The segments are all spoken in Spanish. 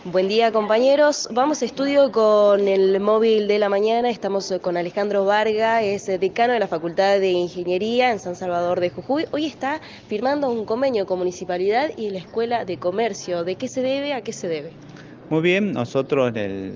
Buen día, compañeros. Vamos a estudio con el móvil de la mañana. Estamos con Alejandro Varga, es decano de la Facultad de Ingeniería en San Salvador de Jujuy. Hoy está firmando un convenio con Municipalidad y la Escuela de Comercio. ¿De qué se debe? ¿A qué se debe? Muy bien, nosotros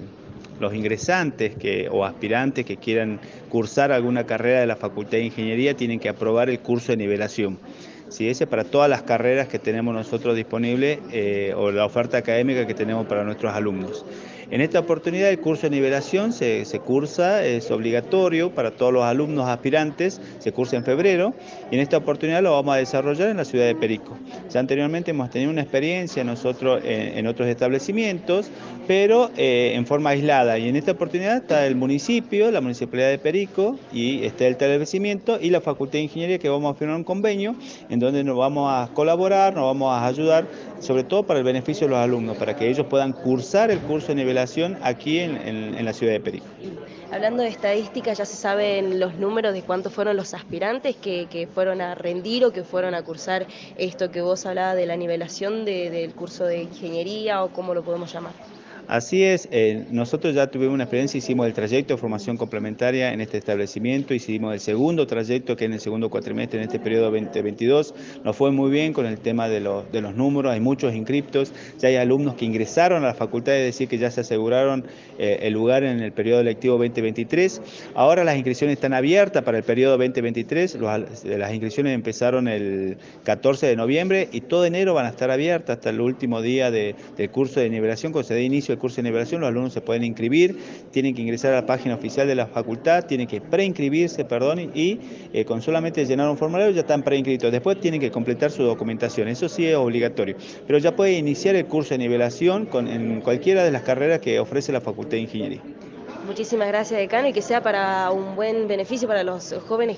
los ingresantes o aspirantes que quieran cursar alguna carrera de la Facultad de Ingeniería tienen que aprobar el curso de nivelación. Sí, ese es para todas las carreras que tenemos nosotros disponibles o la oferta académica que tenemos para nuestros alumnos. En esta oportunidad el curso de nivelación se cursa, es obligatorio para todos los alumnos aspirantes, se cursa en febrero y en esta oportunidad lo vamos a desarrollar en la ciudad de Perico. Ya anteriormente hemos tenido una experiencia nosotros en otros establecimientos, pero en forma aislada. Y en esta oportunidad está el municipio, la Municipalidad de Perico, y está el establecimiento y la Facultad de Ingeniería, que vamos a firmar un convenio en donde nos vamos a colaborar, nos vamos a ayudar, sobre todo para el beneficio de los alumnos, para que ellos puedan cursar el curso de nivelación aquí en la ciudad de Perico. Hablando de estadísticas, ¿ya se saben los números de cuántos fueron los aspirantes que fueron a rendir o que fueron a cursar esto que vos hablabas de la nivelación del curso de ingeniería o cómo lo podemos llamar? Así es, nosotros ya tuvimos una experiencia, hicimos el trayecto de formación complementaria en este establecimiento, hicimos el segundo trayecto que en el segundo cuatrimestre en este periodo 2022, nos fue muy bien con el tema de los números, hay muchos inscriptos, ya hay alumnos que ingresaron a la facultad, es decir, que ya se aseguraron el lugar en el periodo lectivo 2023, ahora las inscripciones están abiertas para el periodo 2023, las inscripciones empezaron el 14 de noviembre y todo enero van a estar abiertas hasta el último día del curso de nivelación, cuando se dé inicio al curso de nivelación, los alumnos se pueden inscribir, tienen que ingresar a la página oficial de la facultad, tienen que preinscribirse, perdón, y con solamente llenar un formulario ya están preinscritos. Después tienen que completar su documentación, eso sí es obligatorio, pero ya puede iniciar el curso de nivelación en cualquiera de las carreras que ofrece la Facultad de Ingeniería. Muchísimas gracias, decano, y que sea para un buen beneficio para los jóvenes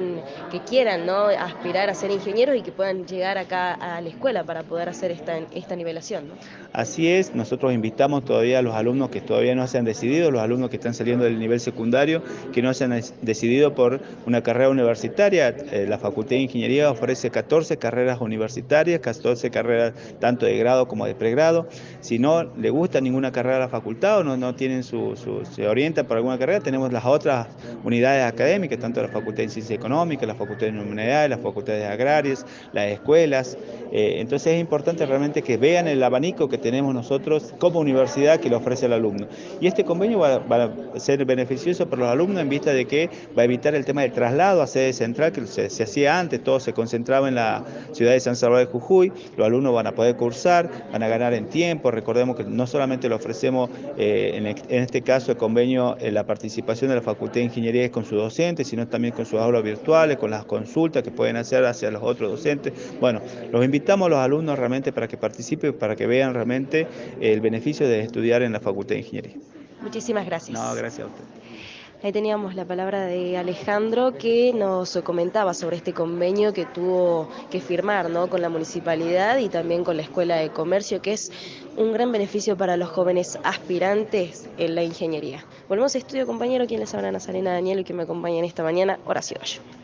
que quieran, ¿no?, aspirar a ser ingenieros y que puedan llegar acá a la escuela para poder hacer esta nivelación, ¿no? Así es, nosotros invitamos todavía a los alumnos que todavía no se han decidido, los alumnos que están saliendo del nivel secundario, que no se han decidido por una carrera universitaria. La Facultad de Ingeniería ofrece 14 carreras universitarias, 14 carreras tanto de grado como de pregrado. Si no le gusta ninguna carrera a la facultad o no tienen se orientan por alguna carrera, tenemos las otras unidades académicas, tanto la Facultad de Ciencias Económicas, la Facultad de Humanidades, las facultades agrarias, las escuelas. Entonces es importante realmente que vean el abanico que tenemos nosotros como universidad que le ofrece al alumno. Y este convenio va a ser beneficioso para los alumnos en vista de que va a evitar el tema del traslado a sede central que se hacía antes, todo se concentraba en la ciudad de San Salvador de Jujuy, los alumnos van a poder cursar, van a ganar en tiempo, recordemos que no solamente le ofrecemos en este caso el convenio, la participación de la Facultad de Ingeniería es con sus docentes, sino también con sus aulas virtuales, con las consultas que pueden hacer hacia los otros docentes. Bueno, los invitamos a los alumnos realmente para que participen, para que vean realmente el beneficio de estudiar en la Facultad de Ingeniería. Muchísimas No, gracias. gracias a usted. Ahí teníamos la palabra de Alejandro que nos comentaba sobre este convenio que tuvo que firmar, ¿no?, con la municipalidad y también con la Escuela de Comercio, que es un gran beneficio para los jóvenes aspirantes en la ingeniería. Volvemos a estudio, compañero, quien les habla, Nazarena Daniel, y que me acompaña en esta mañana, Horacio Gallo.